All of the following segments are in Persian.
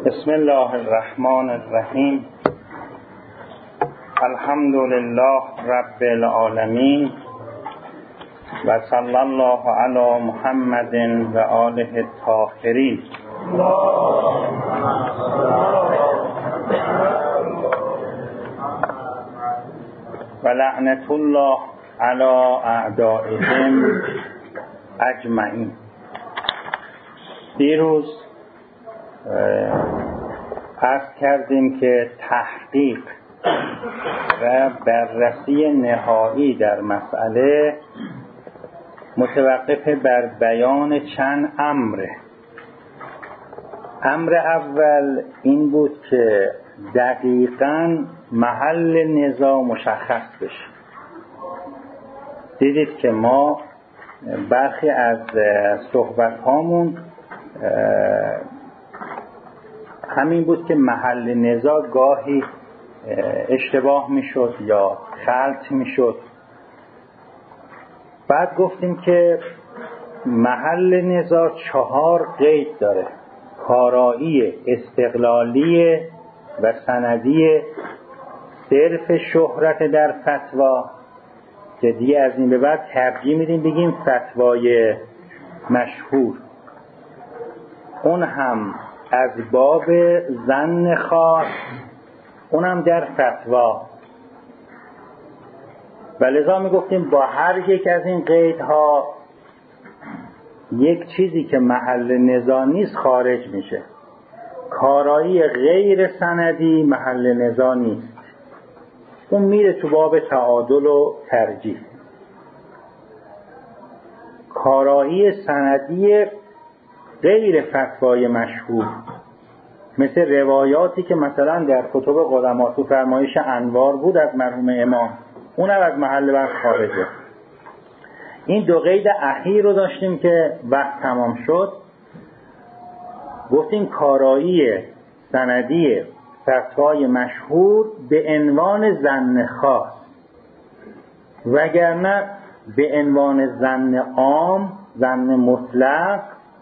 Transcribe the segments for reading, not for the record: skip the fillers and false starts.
بسم الله الرحمن الرحیم. الحمد لله رب العالمین و صلی الله علی محمد و آله الطاهرین. و لعنت الله علی اعدائهم اجمعین. دیروز عرض کردیم که تحقیق و بررسی نهایی در مسئله متوقف بر بیان چند امره. امر اول این بود که دقیقاً محل نزاع مشخص بشه. دیدید که ما برخی از صحبت هامون همین بود که محل نزاع گاهی اشتباه میشد یا خلط میشد. بعد گفتیم که محل نزاع 4 قید داره: کارایی، استقلالی و سندی، صرف شهرت در فتوا که دیگه از این به بعد ترجیح میدیم بگیم فتوای مشهور، اون هم از باب ظن خاص، اونم در فتوا. و لذا میگفتیم با هر یک از این قیدها یک چیزی که محل نزاع نیست خارج میشه. کارایی غیر سندی محل نزاع نیست، اون میره تو باب تعادل و ترجیح. کارایی سندی غیر فتوای مشهور، مثل روایاتی که مثلا در کتب قدما تو فرمایش انوار بود از مرحوم امام، اونم از محل بحث خارجه. این 2 قید اخیر رو داشتیم که وقت تمام شد. گفتیم کارایی سندی فتوای مشهور به عنوان ظن خاص، وگرنه به عنوان ظن عام، ظن مطلق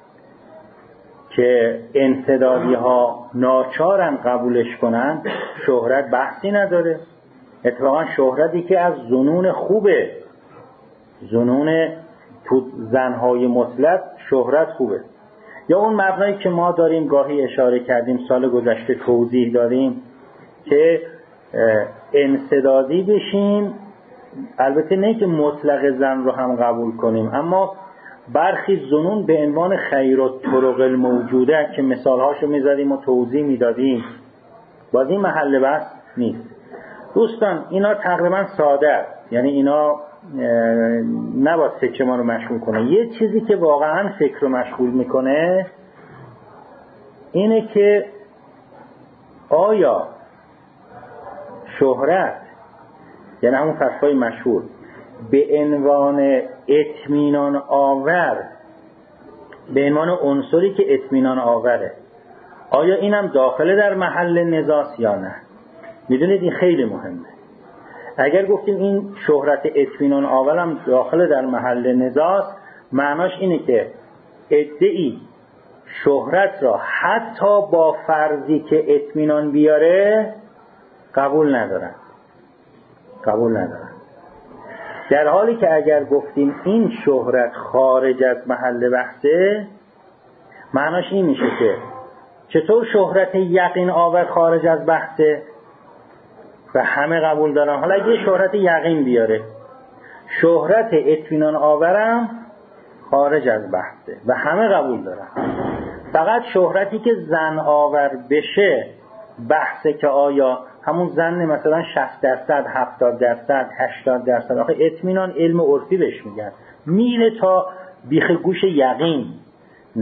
که انسدادی ها ناچارن قبولش کنن، شهرت بحثی نداره. اتفاقا شهرتی که از ظنون خوبه، ظنون تو ظنهای مطلق شهرت خوبه. یا اون مبنایی که ما داریم گاهی اشاره کردیم سال گذشته توضیح داریم که انسدادی بشیم، البته نه که مطلق ظن رو هم قبول کنیم، اما برخی ظنون به عنوان خیرالطرق الموجوده که مثالهاشو میزدیم و توضیح میدادیم، باز این محل بحث نیست. دوستان اینا تقریبا ساده است، یعنی اینا نباید فکر ما رو مشغول کنه. یه چیزی که واقعا فکر رو مشغول میکنه اینه که آیا شهرت، یعنی همون فتوای مشهور، به عنوان اطمینان آور، به عنوان عنصری که اطمینان آوره، آیا اینم داخل در محل نزاع یا نه؟ میدونید این خیلی مهمه. اگر گفتیم این شهرت اطمینان آورم داخل در محل نزاع، معناش اینه که ادعی شهرت را حتی با فرضی که اطمینان بیاره قبول ندارن. در حالی که اگر گفتیم این شهرت خارج از محل بحثه، معناش این میشه که چطور شهرت یقین آور خارج از بحثه و همه قبول دارن، حالا اگه شهرت یقین بیاره، شهرت اطمینان آورم خارج از بحثه و همه قبول دارن، فقط شهرتی که ظن آور بشه بحثه که آیا همون ظن مثلا 60%، 70%، 80%، آخه اطمینان علم عرفی بهش میگن، میره تا بیخ گوش یقین 99%،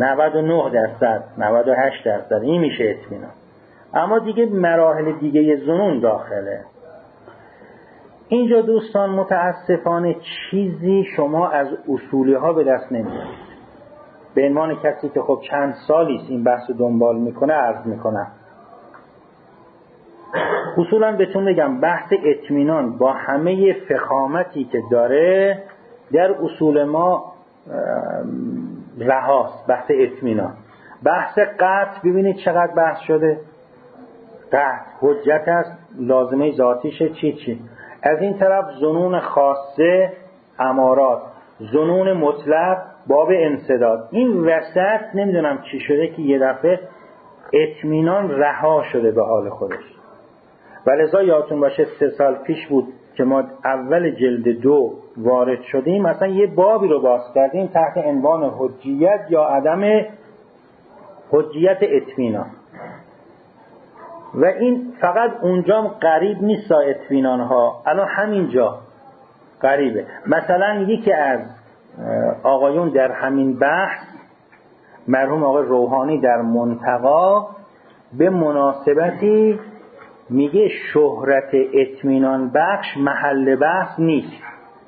98%، این میشه اطمینان. اما دیگه مراحل دیگه ظنون داخله. اینجا دوستان متاسفانه چیزی شما از اصولی ها به دست نمیارید. به عنوان کسی که خب چند سالیست این بحث رو دنبال میکنه عرض میکنم. اصولا بهتون بگم بحث اطمینان با همه فخامتی که داره در اصول ما رهاست، بحث اطمینان. بحث قطع ببینید چقدر بحث شده. قطع حجت است، لازمه ذاتیشه چی. از این طرف ظنون خاصه، امارات، ظنون مطلق، باب انسداد. این وسط نمیدونم چی شده که یه دفعه اطمینان رها شده به حال خودش. ولذا یادتون باشه 3 سال پیش بود که ما اول جلد 2 وارد شدیم، مثلا یه بابی رو باز کردیم تحت عنوان حجیت یا عدم حجیت اطمینان. و این فقط اونجا قریب نیست اطمینان ها، الان همینجا قریبه. مثلا یکی از آقایون در همین بحث، مرحوم آقای روحانی در منتقا، به مناسبتی میگه شهرت اطمینان بخش محل بحث نیست.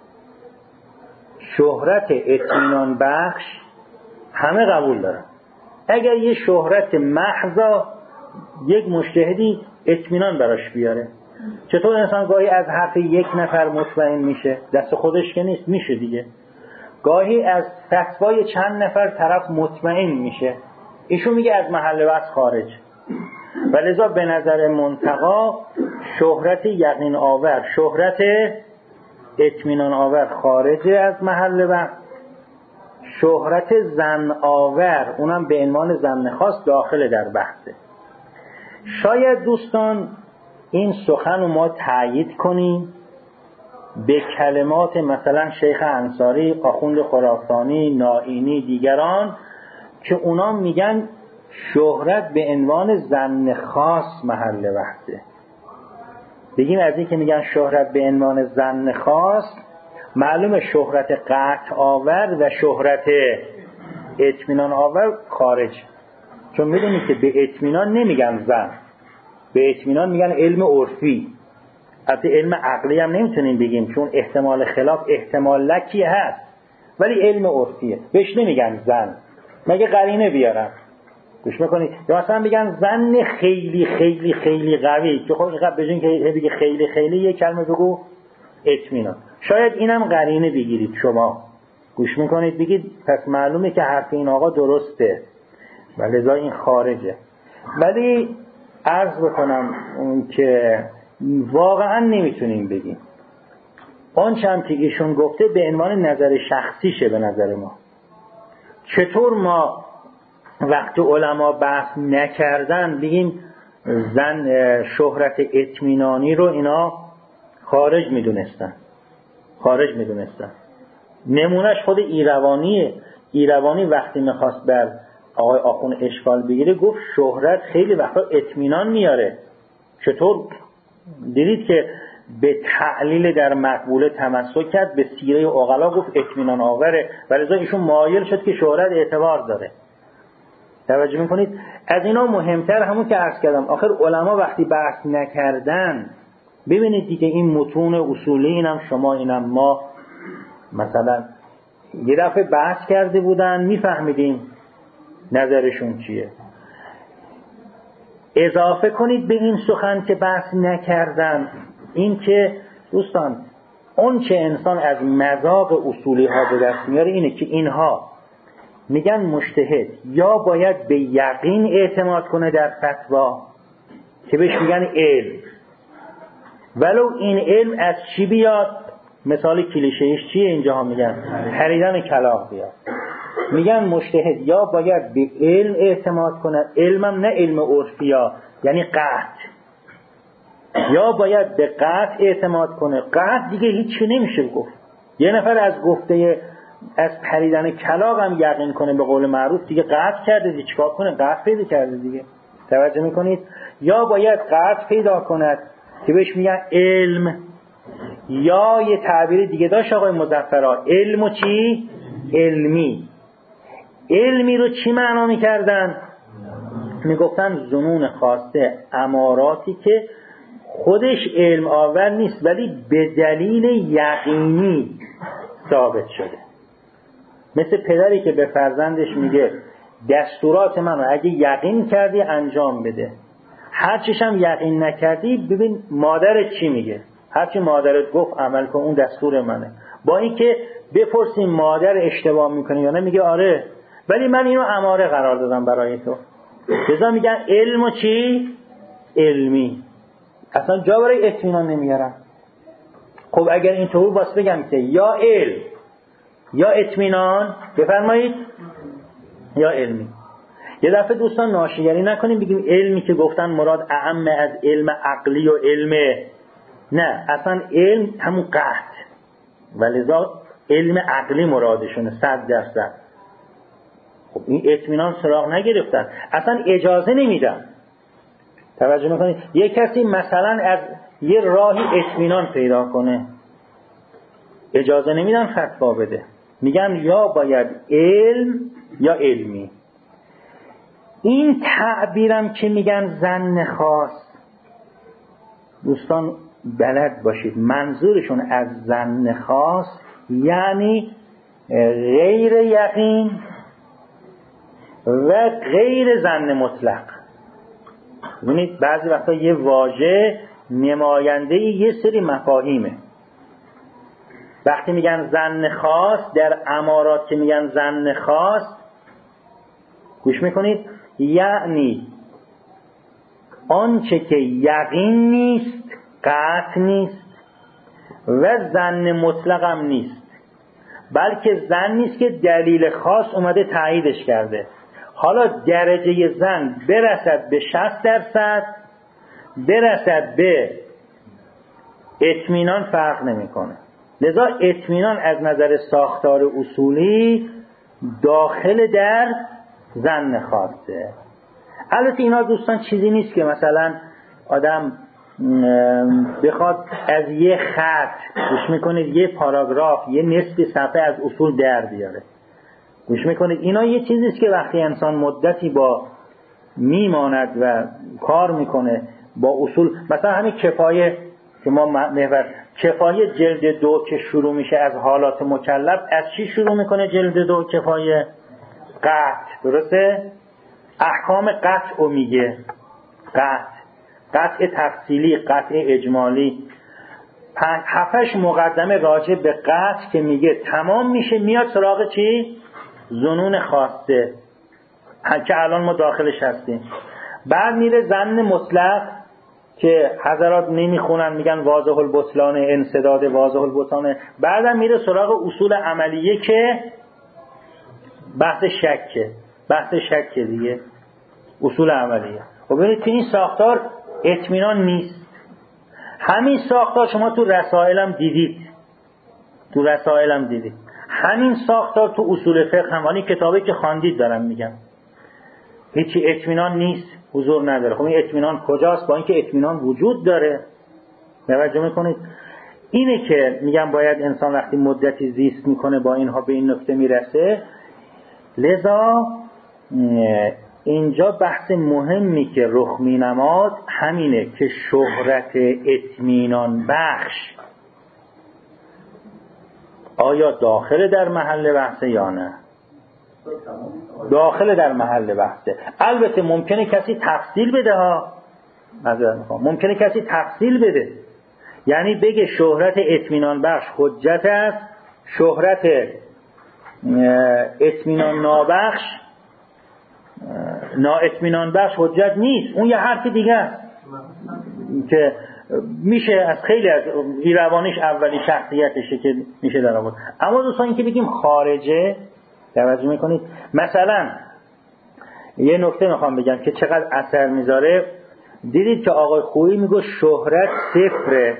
شهرت اطمینان بخش همه قبول دارن. اگر یه شهرت محضا یک مجتهدی اطمینان براش بیاره، چطور انسان گاهی از حرف یک نفر مطمئن میشه؟ دست خودش که نیست، میشه دیگه. گاهی از فتوای چند نفر طرف مطمئن میشه، ایشون میگه از محل بحث خارج. ولذا به نظر منتقا شهرت یقین آور، شهرت اطمینان آور خارجه از محل بحث. شهرت ظن آور، اونم به عنوان ظن خاص، داخل در بحثه. شاید دوستان این سخن رو ما تأیید کنیم به کلمات مثلا شیخ انصاری، آخوند خراسانی، نائینی، دیگران که اونا میگن شهرت به عنوان ظن خاص محل بحثه. بگیم از این که میگن شهرت به عنوان ظن خاص، معلومه شهرت قطع آور و شهرت اطمینان آور خارج. چون میدونید که به اطمینان نمیگن ظن، به اطمینان میگن علم عرفی. البته علم عقلی هم نمیتونیم بگیم چون احتمال خلاف احتمال لکی هست، ولی علم عرفیه، بهش نمیگن ظن. مگه قرینه بیارم گوش میکنید، یا مثلا میگن ظن خیلی خیلی خیلی قوی، که خب اینقدر بجین که بگی خیلی خیلی یک کلمه بگو اطمینان. شاید اینم قرینه بگیرید شما، گوش میکنید بگید پس معلومه که حرف این آقا درسته، ولذا این خارجه. ولی عرض بکنم که واقعا نمیتونیم بگیم. آنچه هم که ایشون گفته به عنوان نظر شخصیشه به نظر ما. چطور ما وقت علما بحث نکردن بگیم زن شهرت اطمینانی رو اینا خارج میدونستن؟ خارج میدونستن. نمونهش خود ایروانیه. ایروانی وقتی میخواست بر آقای آخون اشکال بگیره گفت شهرت خیلی وقتا اطمینان میاره. چطور؟ دیدید که به تعلیل در مقبوله تمسک کرد، به سیره عقلا گفت اطمینان آوره، ولذا ایشون مایل شد که شهرت اعتبار داره. توجه میکنید؟ از اینا مهمتر همون که عرض کردم، آخر علما وقتی بحث نکردن، ببینید دیگه این متون اصولی اینم شما اینم ما مثلا یه دفعه بحث کرده بودن میفهمیدیم نظرشون چیه. اضافه کنید به این سخن که بحث نکردن این که دوستان اون چه انسان از مذاق اصولی ها به دست میاره اینه که اینها میگن مجتهد یا باید به یقین اعتماد کنه در فتوا که بهش میگن علم، ولو این علم از چی بیاد. مثال کلیشه‌ایش چیه اینجا میگن؟ پریدن کلاغ بیاد. میگن مجتهد یا باید به علم اعتماد کنه، علمم نه علم عرفیا یعنی قطع، یا باید به قطع اعتماد کنه. قطع دیگه هیچی نمیشه گفت. یه نفر از گفته از پریدن کلاغ هم یقین کنه به قول معروف دیگه قطع کرده، دیگه چیکار کنه؟ قطع پیدا کرده دیگه. توجه میکنید؟ یا باید قطع پیدا کند که بهش میگن علم، یا یه تعبیر دیگه داشت آقای مظفرا، علم و چی؟ علمی. علمی رو چی معنا میکردن؟ میگفتن ظنون خاصه، اماراتی که خودش علم آور نیست ولی به دلیل یقینی ثابت شده. مثل پدری که به فرزندش میگه دستورات من رو اگه یقین کردی انجام بده، هرچیش هم یقین نکردی ببین مادرت چی میگه، هرچی مادرت گفت عمل کن، اون دستور منه. با این که بپرسیم مادر اشتباه میکنه یا نه، میگه آره ولی من اینو اماره قرار دادم برای تو. لذا میگن علم و چی؟ علمی. اصلا جا برای اطمینان نمیارم. خب اگر اینطور باز بگم که یا علم یا اطمینان، بفرمایید، یا علمی. یه دفعه دوستان ناشیگری نکنیم بگیم علمی که گفتن مراد اعم از علم عقلی و علم، نه، اصلا علم همون قطع، ولذا علم عقلی مرادشونه 100%. خب این اطمینان سراغ نگرفتن، اصلا اجازه نمیدن. توجه میکنید؟ یه کسی مثلا از یه راهی اطمینان پیدا کنه، اجازه نمیدن فتوا بده، میگن یا باید علم یا علمی. این تعبیرم که میگن ظن خاص، دوستان بلد باشید منظورشون از ظن خاص یعنی غیر یقین و غیر ظن مطلق. ببینید بعضی وقتا یه واژه نماینده یه سری مفاهیمه. وقتی میگن ظن خاص، در امارات که میگن ظن خاص، گوش میکنید، یعنی آنچه که یقین نیست، قطع نیست و ظن مطلق هم نیست، بلکه ظن نیست که دلیل خاص اومده تاییدش کرده. حالا درجه ظن برسد به 60%، برسد به اطمینان فرق نمیکنه. لذا اطمینان از نظر ساختار اصولی داخل در ظن خاصه. البته اینا دوستان چیزی نیست که مثلا آدم بخواد از یه خط، گوش میکنید، یه پاراگراف، یه نصف صفحه از اصول در بیاره. گوش میکنید اینا یه چیزیست که وقتی انسان مدتی با میماند و کار میکنه با اصول، مثلا همین کفایه که ما محور کفایه جلد 2 که شروع میشه از حالات مکلف، از چی شروع میکنه جلد 2 کفایه؟ قطع، درسته؟ احکام قطع رو میگه، قطع تفصیلی، قطع اجمالی، 7 مقدمه راجع به قطع که میگه تمام میشه، میاد سراغ چی؟ ظنون خاصه که الان ما داخلش هستیم. بعد میره ظن مطلق که حضرات نمیخونن، میگن واضح البطلان، انسداد واضح البطلان. بعدم میره سراغ اصول عملیه که بحث شکه دیگه، اصول عملیه. و ببینید که این ساختار اطمینان نیست. همین ساختار شما تو رسائلم دیدید، همین ساختار تو اصول فقه هم، این کتابی که خواندید دارم میگم، هیچی اطمینان نیست، حضور نداره. خب این اطمینان کجاست؟ با اینکه اطمینان وجود داره. توجه میکنید؟ اینه که میگم باید انسان وقتی مدتی زیست میکنه با اینها به این نکته میرسه. لذا اینجا بحث مهمی که رخ مینماد همینه که شهرت اطمینان بخش آیا داخل در محل بحثه یا نه؟ داخل در محل بحثه. البته ممکنه کسی تفصیل بده ممکنه کسی تفصیل بده، یعنی بگه شهرت اطمینان بخش حجت است، شهرت اطمینان نابخش اطمینان بخش حجت نیست. اون یه حرف دیگه است که میشه از خیلی از ایروانیش اولی شخصیتشه که میشه در آورد. اما دوستان این که بگیم خارجه، توجه میکنید؟ مثلا یه نکته میخوام بگم که چقدر اثر میذاره. دیدید که آقای خویی میگه شهرت صفره،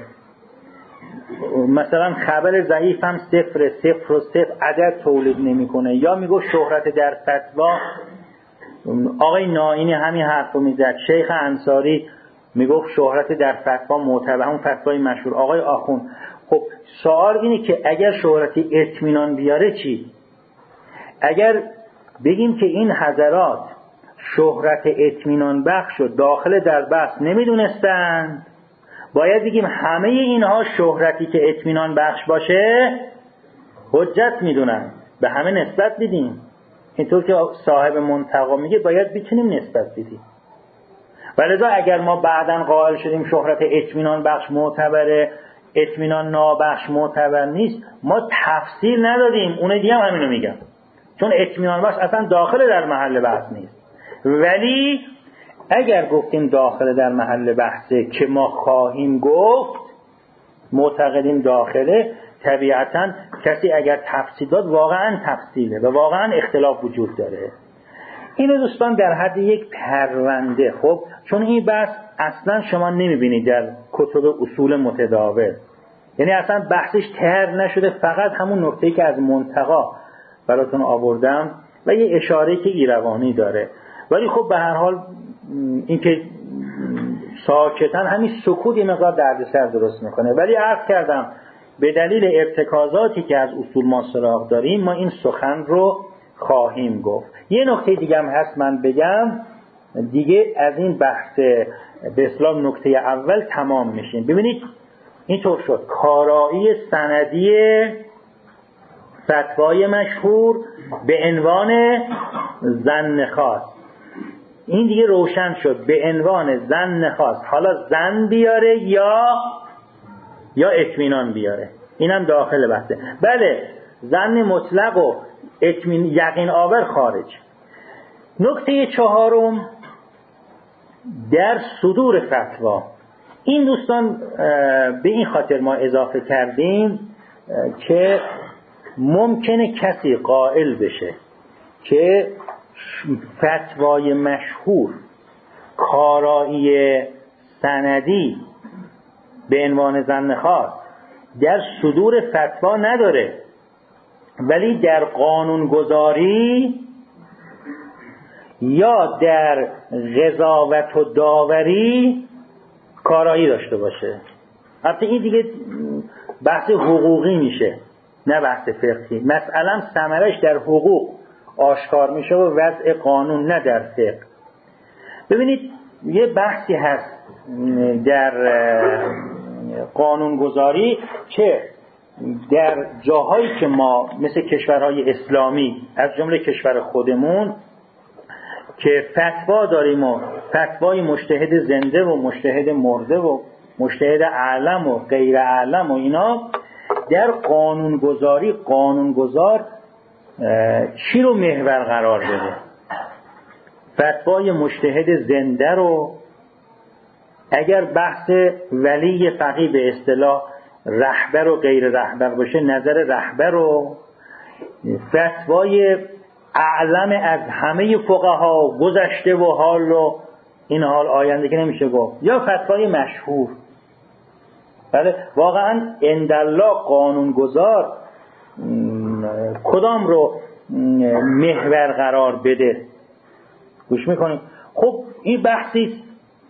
مثلا خبر ضعیف هم صفر و صفر عدد تولید نمیکنه. یا میگه شهرت در فتوا، آقای نائینی همین حرفو میزد. شیخ انصاری میگفت شهرت در فتوا معتبر، همون فتوای مشهور. آقای آخوند. خب سوال اینه که اگر شهرت اطمینان بیاره چی؟ اگر بگیم که این حضرات شهرت اطمینان بخش و داخل در بحث نمیدونستند، باید بگیم همه اینها شهرتی که اطمینان بخش باشه حجت میدونن، به همه نسبت بدیم. اینطور که صاحب منتقا میگه باید بتونیم نسبت بدیم. ولذا اگر ما بعداً قائل شدیم شهرت اطمینان بخش معتبره، اطمینان نابخش معتبر نیست، ما تفصیل ندادیم. اون دیگه هم همینو میگن، چون اطمینان بخش اصلا داخل در محل بحث نیست. ولی اگر گفتیم داخل در محل بحثه که ما خواهیم گفت، معتقدیم داخله، طبیعتا کسی اگر تفصیل داد واقعا تفصیله و واقعا اختلاف وجود داره. اینو دوستان در حد یک پرونده، خب چون این بحث اصلا شما نمیبینید در کتب اصول متداول، یعنی اصلا بحثش تر نشده، فقط همون نکته‌ای که از منتقا براتون آوردم و یه اشاره‌ای که ایروانی داره. ولی خب به هر حال این که ساکتن، همین سکوت یه مقدار دردسر درست میکنه. ولی عرض کردم به دلیل ارتکازاتی که از اصول ما سراغ داریم، ما این سخن رو خواهیم گفت. یه نکته دیگه هم هست من بگم، دیگه از این بحث به اصطلاح نکته اول تمام میشیم. ببینید اینطور شد، کارایی سندی فتوای مشهور به عنوان ظن خاص، این دیگه روشن شد، به عنوان ظن خاص. حالا ظن بیاره یا اطمینان بیاره، اینم داخل بحثه. بله، ظن مطلق و یقین آور خارج. نکته چهارم، در صدور فتوا. این دوستان به این خاطر ما اضافه کردیم که ممکنه کسی قائل بشه که فتوای مشهور کارایی سندی به عنوان ظن خاص در صدور فتوا نداره، ولی در قانونگذاری یا در قضاوت و داوری کارایی داشته باشه. البته این دیگه بحث حقوقی میشه، نه بحث فقهی. مثلا ثمرش در حقوق آشکار میشه و وضع قانون، نه در فقه. ببینید یه بحثی هست در قانونگذاری که در جاهایی که ما مثل کشورهای اسلامی، از جمله کشور خودمون، که فتوا داریم و فتوای مجتهد زنده و مجتهد مرده و مجتهد اعلم و غیر اعلم و اینا، در قانونگذاری قانونگذار چی رو محور قرار بده؟ فتوای مجتهد زنده رو، اگر بحث ولی فقیه به اصطلاح رهبر و غیر رهبر باشه، نظر رهبر رو، فتوای اعلم از همه فقها گذشته و حال رو، این حال آینده که نمیشه گفت، یا فتوای مشهور. بله واقعا اندالله قانونگذار کدام رو محور قرار بده؟ گوش میکنیم. خب این بحثی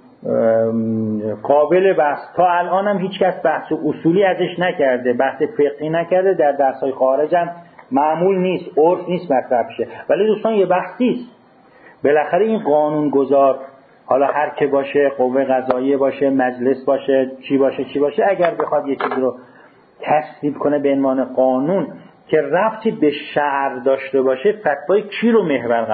قابل بحث، تا الان هم هیچ کس بحث اصولی ازش نکرده، بحث فقهی نکرده، در درس‌های خارج هم معمول نیست، عرف نیست مطرح شه. ولی دوستان یه بحثی است، بالاخره این قانونگذار، حالا هر که باشه، قوه قضاییه باشه، مجلس باشه، چی باشه، اگر بخواد یه چیزی رو تصویب کنه به عنوان قانون که ربطی به شرع داشته باشه، فتوای کی رو محور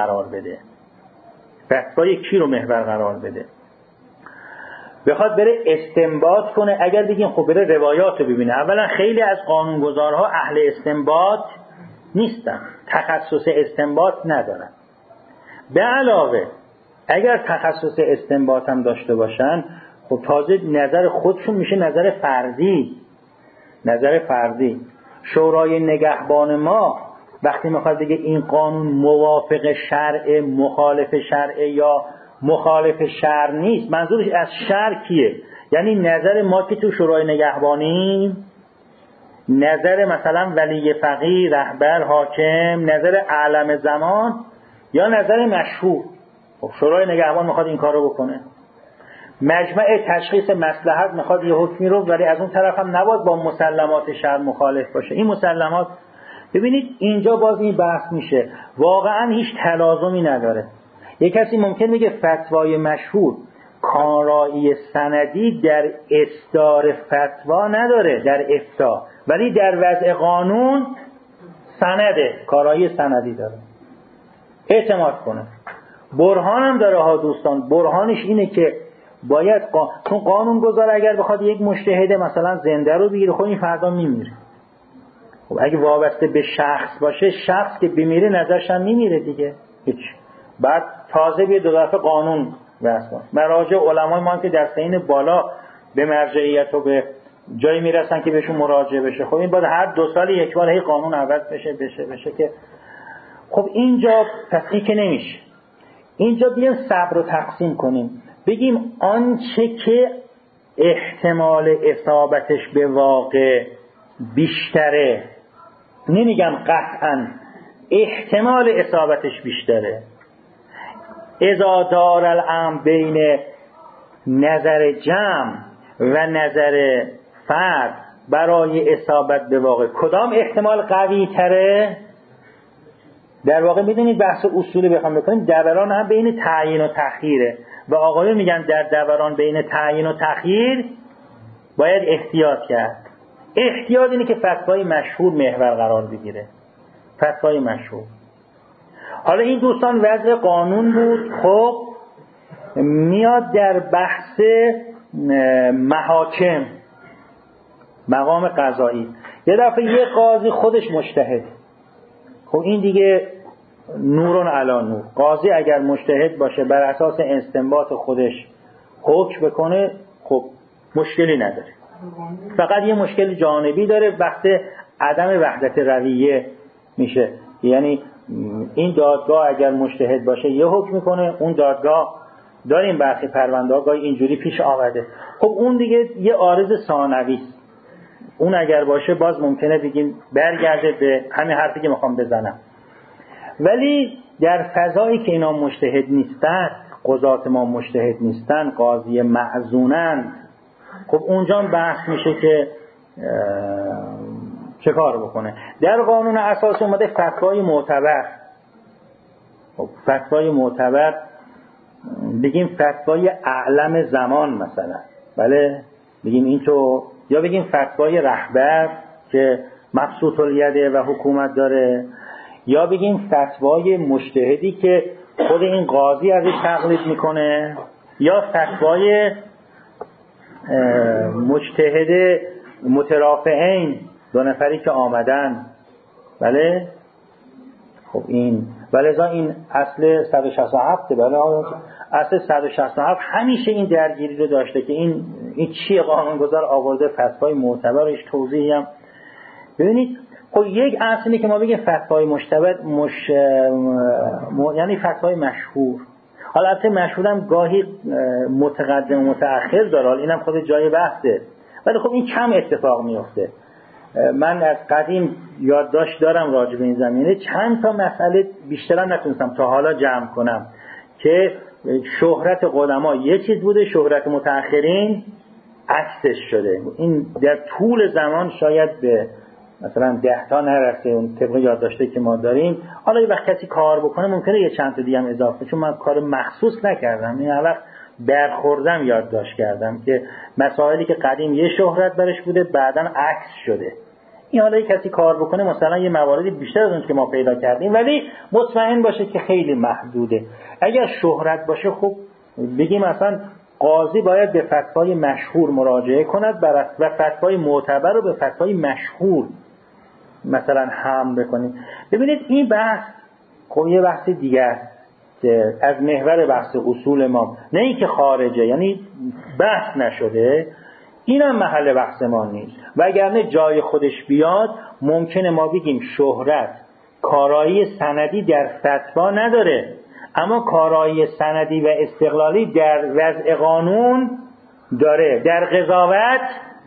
قرار بده؟ بخواد بره استنباط کنه، اگر بگیم خب بره روایات رو ببینه. اولا خیلی از قانونگذارها اهل استنباط نیستن، تخصص استنباط ندارن. به علاوه اگر تخصص استنباط هم داشته باشن، خب تازه نظر خودشون میشه نظر فردی. شورای نگهبان ما وقتی میخواد بگه این قانون موافق شرع، مخالف شرع یا مخالف شرع نیست، منظورش از شرع کیه؟ یعنی نظر ما که تو شورای نگهبانی، نظر مثلا ولی فقیه، رهبر، حاکم، نظر اعلم زمان یا نظر مشهور. خب شورای نگهبان میخواد این کارو بکنه، مجمع تشخیص مصلحت میخواد یه حکمی رو، ولی از اون طرف هم نباید با مسلمات شرع مخالف باشه. این مسلمات، ببینید اینجا باز این بحث میشه، واقعا هیچ تلازمی نداره. یک کسی ممکن میگه فتوای مشهور کارایی سندی در اصدار فتوا نداره، در افتاء، ولی در وضع قانون سنده، کارایی سندی داره، اعتماد کنه. برهان هم داره ها دوستان. برهانش اینه که باید چون قانون گذار اگر بخواد یک مجتهد مثلا زنده رو بگیره، خب این فردا میمیره. خب اگه وابسته به شخص باشه، شخص که بمیره نظرش هم میمیره دیگه، هیچ. بعد تازه به دو دفعه قانون بحث کن. مراجع علمای ما که در سین بالا به مرجعیت و به جایی میرسن که بهشون مراجعه بشه، خب این باید هر 2 سال یک بار هی قانون عوض بشه که خب اینجا پس این که نمیشه. اینجا بیایم صبر رو تقسیم کنیم، بگیم آنچه که احتمال اصابتش به واقع بیشتره، نمیگم قطعا، احتمال اصابتش بیشتره، اذا دار الامر بین نظر جمع و نظر فرد برای اصابت به واقع کدام احتمال قوی تره؟ در واقع میدونید بحث اصولی بخوام بکنیم، دوران هم بین تعیین و تأخیره و آقایون میگن در دوران بین تعیین و تأخیر باید احتیاط کرد. احتیاط اینه که فتوای مشهور محور قرار بگیره، فتوای مشهور. حالا این دوستان وضع قانون بود. خب میاد در بحث محاکم، مقام قضایی. یه دفعه یه قاضی خودش مجتهد، خب این دیگه نورون علی نور. قاضی اگر مجتهد باشه بر اساس استنباط خودش حکم بکنه، خب مشکلی نداره. فقط یه مشکل جانبی داره، وقت عدم وحدت رویه میشه. یعنی این دادگاه اگر مجتهد باشه یه حکم میکنه، اون دادگاه داریم برخی پرونده ها گاهی اینجوری پیش آمده، خب اون دیگه یه عارض ثانوی است. اون اگر باشه باز ممکنه بگیم برگرده به همین حرفی که میخوام بزنم. ولی در فضایی که اینا مجتهد نیستن، قضات ما مجتهد نیستن، قاضی معزونن، خب اونجا بحث میشه که چه کار بکنه. در قانون اساسی اومده فتوای معتبر. خب فتوای معتبر بگیم فتوای اعلم زمان مثلا، بله بگیم این تو، یا بگیم فتوای رهبر که مبسوط الیده و حکومت داره، یا بگیم فتوای مجتهدی که خود این قاضی ازش تقلید میکنه، یا فتوای مجتهد مترافعین، 2 نفری که آمدن، بله. خب این ولذا این اصل 167 بله، اصل 167 همیشه این درگیری رو داشته که این چیه قانونگذار آورده فتوای معتبرش توضیحی هم. ببینید خب یک اصلی که ما بگیم فتوای مشتبه یعنی فتوای مشهور. حالا البته مشهورم گاهی متقدم و متأخر داره، اینم خود جای بحثه، ولی خب این کم اتفاق میفته. من از قدیم یادداشت دارم راجع به این زمینه، چند تا مسئله بیشتر نتونستم تا حالا جمع کنم که شهرت قدما یه چیز بوده، شهرت متأخرین عکسش شده. این در طول زمان شاید به مثلا 10 تا نرسه اون طبق یادداشتی که ما داریم. حالا یه وقت کسی کار بکنه ممکنه یه چند تا دیگه هم اضافه، چون من کار مخصوص نکردم، این وقت برخوردم یادداشت کردم که مسائلی که قدیم یه شهرت برش بوده بعداً عکس شده. این حالا کسی کار بکنه مثلا یه مواردی بیشتر از اون که ما پیدا کردیم، ولی مطمئن باشه که خیلی محدوده. اگر شهرت باشه خب بگیم مثلا قاضی باید به فتوای مشهور مراجعه کند و فتوای معتبر رو به فتوای مشهور مثلا هم بکنید. ببینید این بحث خب یه بحث دیگه است که از محور بحث اصول ما، نه اینکه خارجه، یعنی بحث نشده، اینم محل بحث ما نیست. وگرنه جای خودش بیاد ممکنه ما بگیم شهرت کارایی سندی در فتوا نداره، اما کارایی سندی و استقلالی در وضع قانون داره، در قضاوت،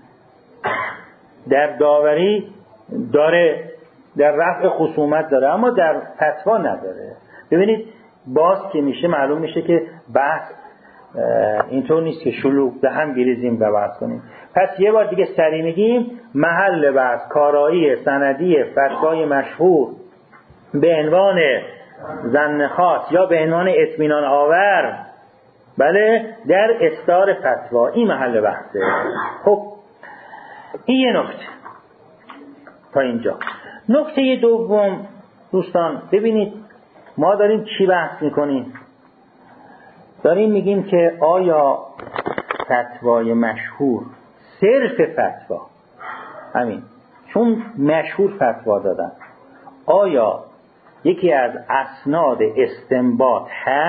در داوری داره، در رفع خصومت داره، اما در فتوا نداره. ببینید باز که میشه معلوم میشه که بحث اینطور نیست که شلوغ به هم بریزیم و بحث کنیم. پس یه بار دیگه سری میگیم محل بحث کارایی سندی فتوای مشهور به عنوان ظن خاص یا به عنوان اطمینان آور، بله، در اصدار فتوا، این محل بحثه. خب این یه نکته تا اینجا. نکته دوم دوستان، ببینید ما داریم چی بحث میکنیم؟ داریم میگیم که آیا فتوای مشهور صرف فتوا، همین چون مشهور فتوا دادن، آیا یکی از اسناد استنباط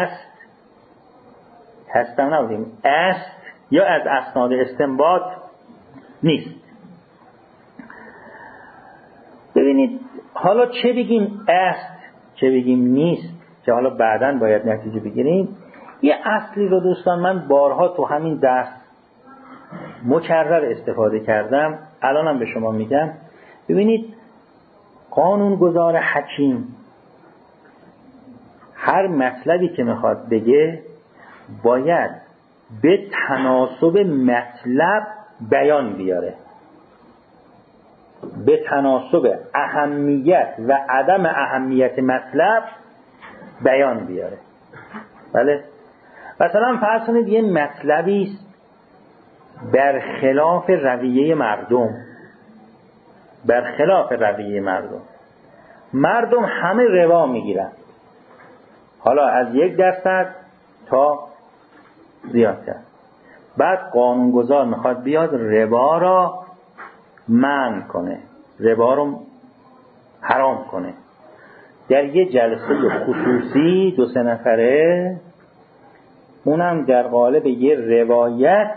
هستم نبودیم است یا از اسناد استنباط نیست؟ ببینید حالا چه بگیم است چه بگیم نیست، که حالا بعداً باید نتیجه بگیریم. یه اصلی رو دوستان من بارها تو همین درس مکرر استفاده کردم، الانم به شما میگم. ببینید قانونگذار حکیم هر مطلبی که میخواد بگه باید به تناسب مطلب بیان بیاره، به تناسب اهمیت و عدم اهمیت مطلب بیان بیاره. بله، مثلا فرض کنید یه مطلبی است برخلاف رویه مردم همه ربا میگیرن، حالا از 1% تا زیادتر. بعد قانونگذار میخواد بیاد ربا را منع کنه، ربا رو حرام کنه، در یه جلسه خصوصی 2-3 نفره، اونم در قالب یه روایت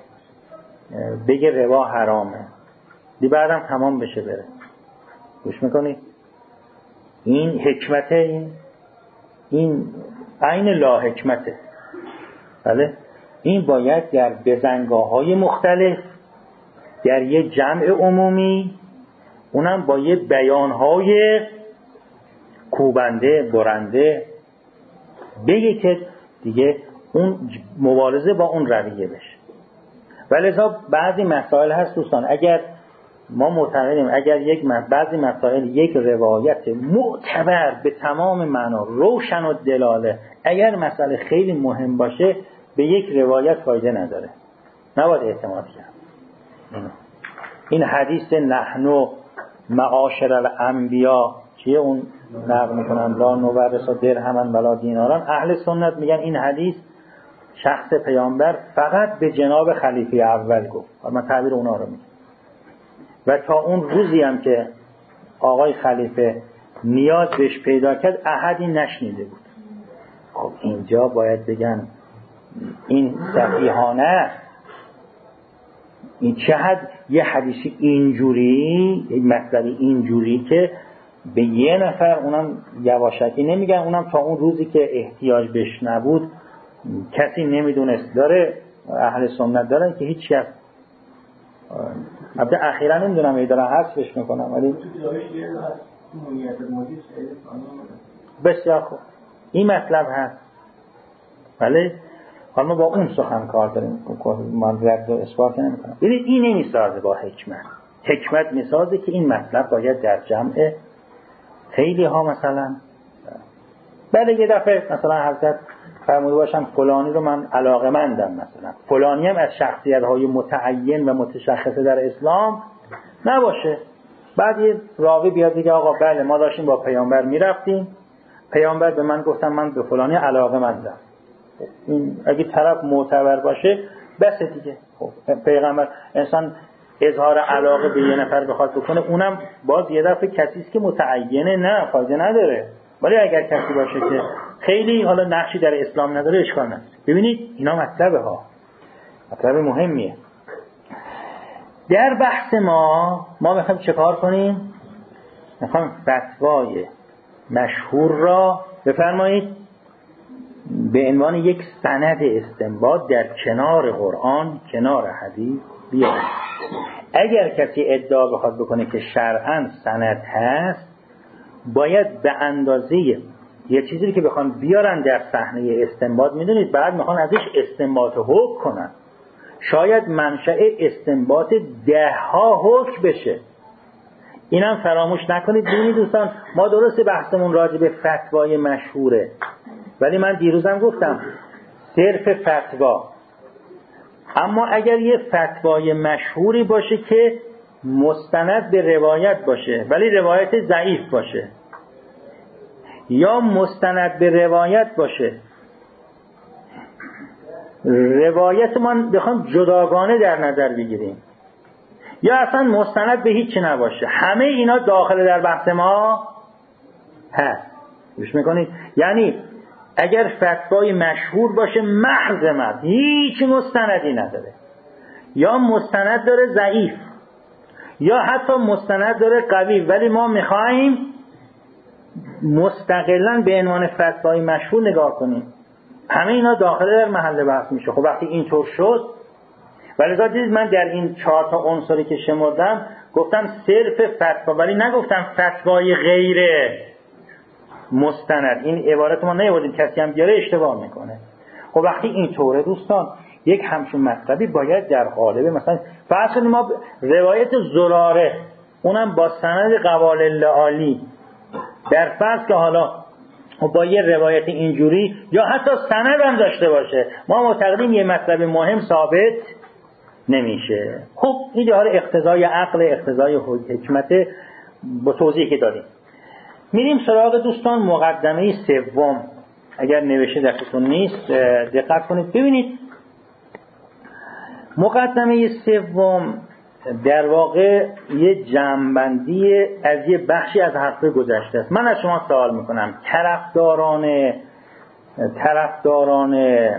بگه ربا حرامه، دی بعدم تمام بشه بره. گوش میکنی؟ این حکمته، این عین لا حکمته. بله، این باید در بزنگاه‌های مختلف در یه جمع عمومی، اونم با یه بیانهای کوبنده برنده بگه که دیگه اون مبارزه با اون رویه بشه. ولذا بعضی مسائل هست دوستان، اگر ما معتقدیم اگر بعضی مسائل یک روایت معتبر به تمام معنا روشن و دلاله، اگر مسئله خیلی مهم باشه به یک روایت فایده نداره، نباید اعتماد کرد. این حدیث نحن معاشر الانبیا چیه اون نقل میکنن لا نورث درهما ولا دینارا، اهل سنت میگن این حدیث شخص پیامبر فقط به جناب خلیفه اول گفت، من تعبیر اونا رو میگم، و تا اون روزی هم که آقای خلیفه نیاز بهش پیدا کرد احدی نشنیده بود. خب اینجا باید بگن این سفیهانه است. این چه حد یه حدیثی اینجوری، یه مطلبی اینجوری که به یه نفر، اونم یواشکی نمیگن، اونم تا اون روزی که احتیاج بهش نبود کسی نمیدونست، داره اهل سنت دارن که هیچ کس البته اخیرا نمیدونم ای دارن حذفش میکنم، ولی بسیار خوب این مطلب هست. ولی حالا ما با اون سخن کار داریم، من رد و اثبات نمیکنم. ببینید این نمیسازه با حکمت میسازه که این مطلب باید در جمع خیلی ها، مثلا بله یه دفعه مثلا حضرت فرموده باشم فلانی رو من علاقه‌مندم، مثلا فلانی هم از شخصیت‌های متعین و متشخصه در اسلام نباشه، بعد یه راوی بیاد دیگه آقا بله ما داشتیم با پیامبر میرفتیم، پیامبر به من گفتم من به فلانی علاقه‌مندم. این اگه طرف معتبر باشه بس دیگه. خب پیغمبر انسان اظهار علاقه به یه نفر بخواد بکنه، اونم باز یه دفعه کسی است که متعینه، نه فایده نداره. ولی اگر کسی باشه که خیلی حالا نقشی در اسلام نداره اشکال نداره. ببینید اینا مطلب مهمیه. در بحث ما میخوایم چه کار کنیم؟ میخوایم فتوای مشهور را بفرمایید به عنوان یک سند استنباط در کنار قرآن، کنار حدیث بیاریم. اگر کسی ادعا بخواد بکنه که شرعاً سند هست، باید به اندازه یه چیزی که بخوان بیارن در صحنه استنباط، میدونید بعد میخوان ازش استنباط حکم کنن، شاید منشأ استنباط 10 حکم بشه. اینم فراموش نکنید. ببینید دوستان، ما درسته بحثمون راجع به فتوای مشهوره، ولی من دیروزم گفتم صرف فتوا. اما اگر یه فتوای مشهوری باشه که مستند به روایت باشه ولی روایت ضعیف باشه، یا مستند به روایت باشه روایت ما بخوام جداگانه در نظر بگیریم، یا اصلا مستند به هیچ چی نباشه، همه اینا داخل در بحث ما هست. گوش میکنید؟ یعنی اگر فتوای مشهور باشه محض هیچ مستندی نداره، یا مستند داره ضعیف، یا حتی مستند داره قوی، ولی ما میخوایم مستقلاً به عنوان فتوای مشهور نگاه کنیم، همه اینا داخل در محل بحث میشه. خب وقتی اینطور شد، ولی دیدید من در این 4 تا عنصری که شمردم گفتم صرف فتوا، ولی نگفتم فتوای غیر مستند. این عبارت ما نیاوردیم، کسی هم بیاره اشتباه میکنه. خب وقتی اینطوره دوستان، یک همچون مطلبی باید در قالب مثلا فرض کنیم ما روایت زراره، اونم با سند قوالل عالی، در فرض که حالا با یه روایت اینجوری یا حتی سند هم داشته باشه، ما معتقدیم یه مطلب مهم ثابت نمیشه. خب این جهار اقتضای عقل، اقتضای حکمت با توضیحی که داریم. میریم سراغ دوستان مقدمه سوم. اگر نوشته دستتون نیست دقت کنید ببینید. مقدمه سوم در واقع یه جمع‌بندی از یه بخشی از حرف گذشته است. من از شما سوال میکنم، طرفداران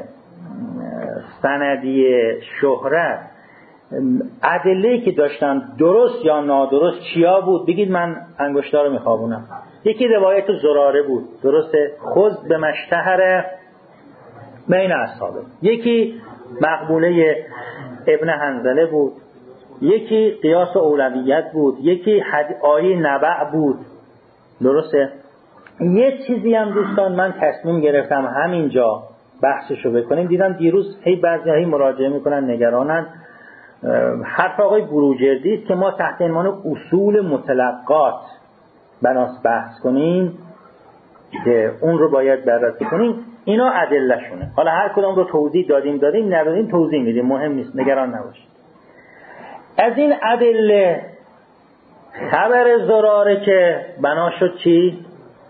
سندی شهرت ادله‌ای که داشتن درست یا نادرست چیا بود؟ بگید، من انگشت‌ها رو میخوابونم. یکی روایت زراره بود، درسته؟ خذ به مشتهر بین اصحابه. یکی مقبوله ابن حنظله بود، یکی قیاس اولویت بود، یکی آیه نبع بود، درسته؟ یه چیزی هم دوستان من تصمیم گرفتم همینجا بحثشو بکنیم. دیدم دیروز بعضی مراجعه میکنن، نگرانن. حرف آقای بروجردی است که ما تحت عنوان اصول متلقات بناس بحث کنیم که اون رو باید بررسی کنیم. اینا ادله شونه. حالا هر کدوم رو توضیح دادیم ندادیم توضیح میدیم، مهم نیست، نگران نباشید. از این ادله خبر زراره که بنا شد چی؟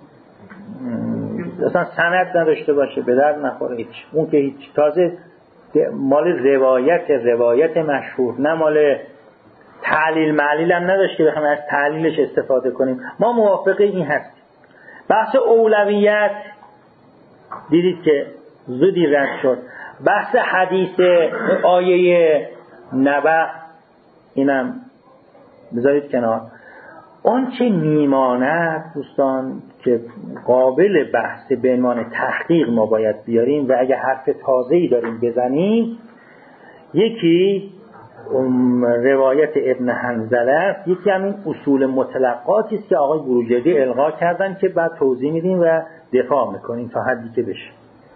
اصلا سند نداشته باشه، به درد نخوره هیچ. اون که هیچ، تازه مال روایت مشهور، نه مال تعلیل معلیل هم نداشت که بخوایم از تعلیلش استفاده کنیم. ما موافق این هستیم. بحث اولویت دیدید که زودی رد شد. بحث حدیث آیه نبع اینم بذارید کنار. اون چه میماند دوستان که قابل بحث به عنوان تحقیق ما باید بیاریم و اگه حرف تازه‌ای داریم بزنیم، یکی روایت ابن حنظله است، یکی همین اصول مطلقاتی است که آقای بروجردی القا کردن که بعد توضیح میدیم و دفاع میکنیم تا حدی که بشه.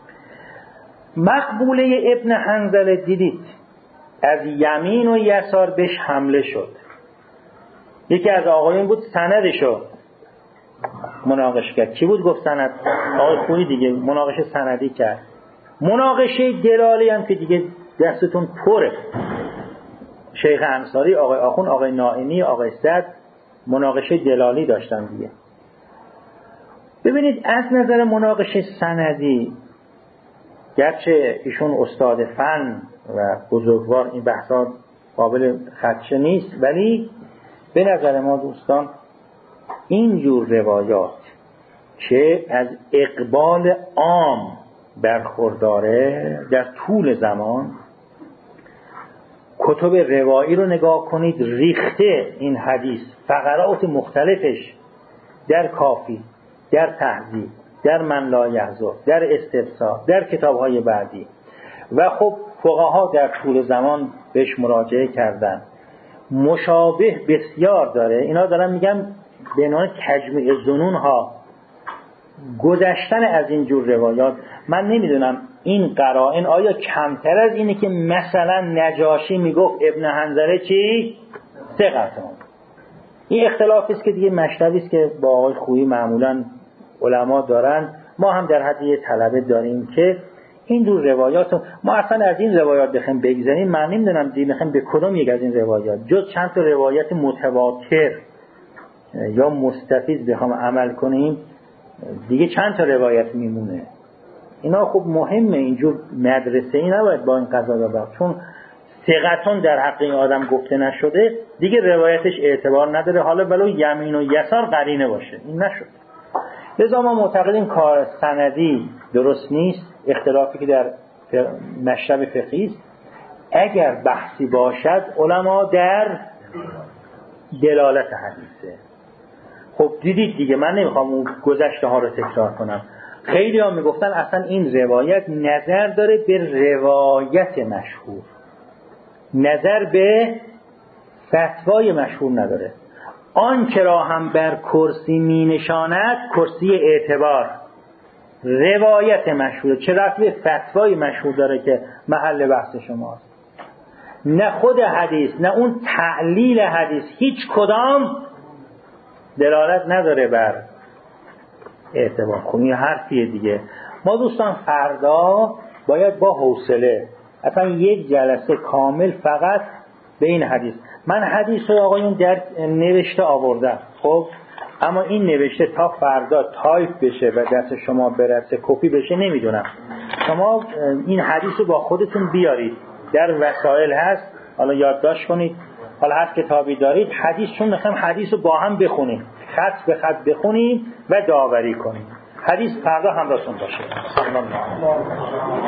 مقبوله ابن حنظله دیدید از یمین و یسار بهش حمله شد. یکی از آقایون بود سندشو مناقشه کرد. کی بود گفت سند؟ آقای خویی دیگه مناقشه سندی کرد. مناقشه دلالی هم که دیگه دستتون پره. شیخ انصاری، آقای آخون، آقای نائمی، آقای سعد مناقشه دلالی داشتن دیگه. ببینید از نظر مناقشه سندی، گرچه ایشون استاد فن و بزرگوار این بحثا قابل خدشه نیست، ولی به نظر ما دوستان اینجور روایات که از اقبال عام برخورداره در طول زمان، کتب روایی رو نگاه کنید، ریخته این حدیث فقرات مختلفش در کافی، در تهذیب، در من لا یحزن، در استبصار، در کتاب‌های بعدی، و خب فقها در طول زمان بهش مراجعه کردن. مشابه بسیار داره. اینا دارم میگم به نوع تجمیع ظنون ها، گذشتن از این جور روایات. من نمیدونم این قرائن آیا کمتر از اینه که مثلا نجاشی میگفت ابن حنظله چی؟ ثقتون. این اختلافی است که دیگه مشتبی است که با آقای خویی معمولا علما دارن. ما هم در حد یه طلبه داریم که این دو روایات، ما اصلا از این روایات بخوایم بگذاریم، من نمیدونم دیگه بخوایم به کدوم یک از این روایات جز چند تا روایت متواتر یا مستفیض بخوام عمل کنیم، دیگه چند تا روایت میمونه. اینا خب مهمه، اینجور مدرسه ای نباید با این قضا ببرد، چون ثقتون در حق این آدم گفته نشده دیگه روایتش اعتبار نداره، حالا ولو یمین و یسار قرینه باشه. این نشد. لذا ما معتقدیم کار سندی درست نیست، اختلافی که در مشرب فقهی است. اگر بحثی باشد علما در دلالت حدیثه. خب دیدید دیگه، من نمیخوام اون گذشته ها رو تکرار کنم. خیلی ها میگفتن اصلا این روایت نظر داره به روایت مشهور، نظر به فتوای مشهور نداره. آن چرا هم بر کرسی می نشاند کرسی اعتبار، روایت مشهوره، چه رفت به فتوای مشهور داره که محل بحث شماست. نه خود حدیث نه اون تعلیل حدیث، هیچ کدام دلالت نداره بر اعتبار. خب این حرفیه دیگه. ما دوستان فردا باید با حوصله اصلا یک جلسه کامل فقط به این حدیث. من حدیث رو آقایون در نوشته آوردم، خب اما این نوشته تا فردا تایپ بشه و دست شما برسه کپی بشه نمیدونم. شما این حدیث رو با خودتون بیارید، در وسایل هست، حالا یادداشت کنید، حالا هر کتابی دارید حدیث، چون مثلا حدیث رو با هم بخونید، خط به خط بخونید و داوری کنید. حدیث فردا همراهتون باشه.